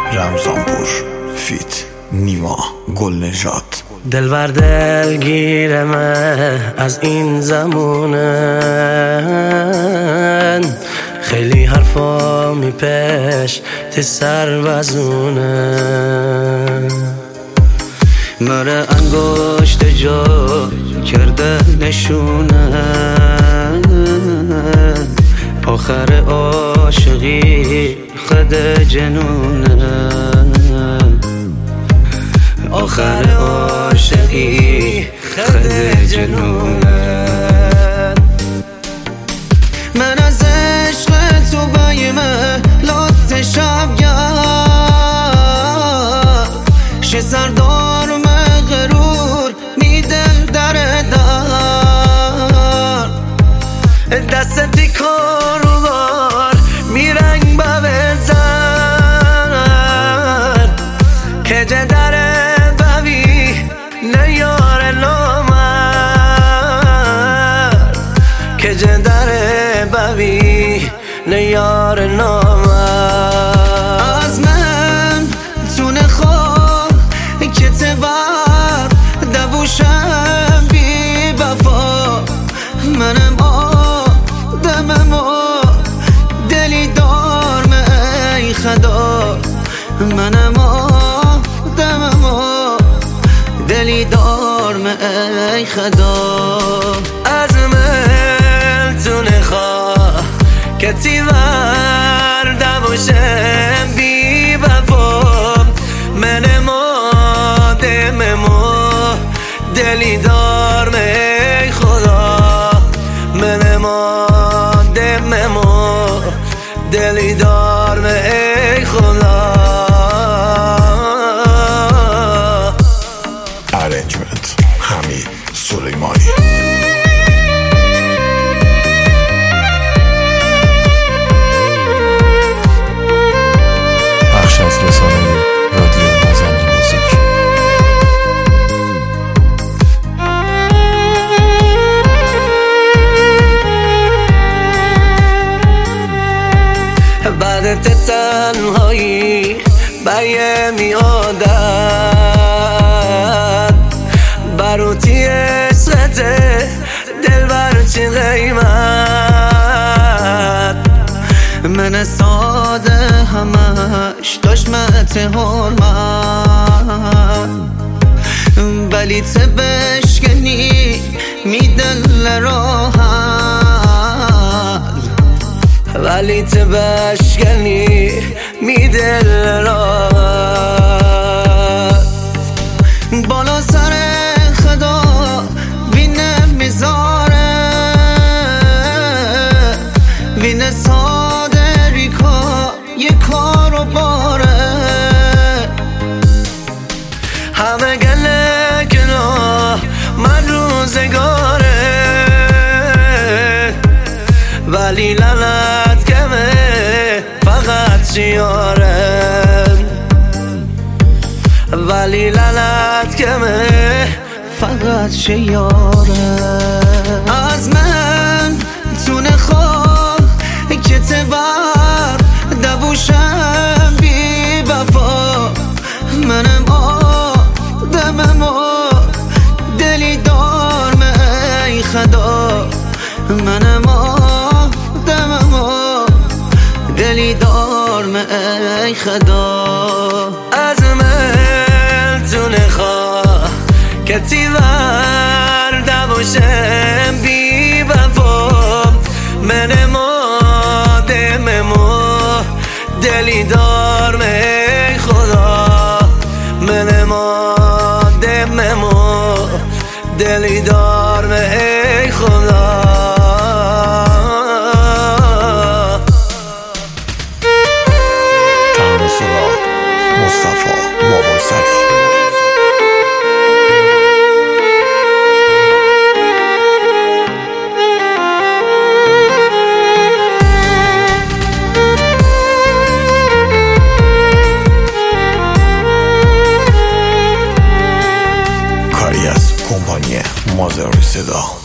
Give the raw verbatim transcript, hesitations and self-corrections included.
رمضانپور فیت نیما گل نژاد. دلبر دلگیرمه از این زمونه، خیلی حرفا میپش تی سر وزونه، مره انگشت جا کرده نشونه، آخر عاشقی خود جنونه، آخر عاشقی خود جنونه. من از عشق تو بایمه لطف شبگر، شه سردار مغرور میدل در در، دستی کاروبار میرنگ با بزن، که جدره بوی نیار نامر، که جدره بوی نیار نامر. از من تو نخواه که تبر دوشم بی بفا، منم آدمم و دلی دارم ای خدا، منم آدمم و دلی دارم ای خدا. از من تو نخواه که تیور دوشم بی بفا، منم آدمم و دلی دارم ای خدا، منم آدمم و دلی دارم ای خدا. ارنجمنت حمید سلیمانی. بخش از رسانه رادیو نازنین موزیک. بعد تنهایی بایه میادد، باروتی عشقته دلبر چی قیمت، من ساده همش دشمت حرمت، ولی ته بشکنی میدل راحت، ولی ته بشکنی میدل راحت. بالا سر خدا وینه میذاره، وینه ساده ریکا یه کارو باره، همه گله گناه من روزگاره، ولی لعنت کمه فقط شیاره، ولی لعنت کمه فقط شیاره. از من تو نخواه که تبر دوشم بی بفا، منم آدمم و دلی دارم ای خدا، منم آدمم و دلی دارم ای خدا. از من تو نخواه که تیور دوشم بی بفا، منم آدمم و دلی دارم ای خدا، منم آدمم و دلی دارم ای خدا. مصطفی بابالسری. کاری از کمپانی مازر صدا.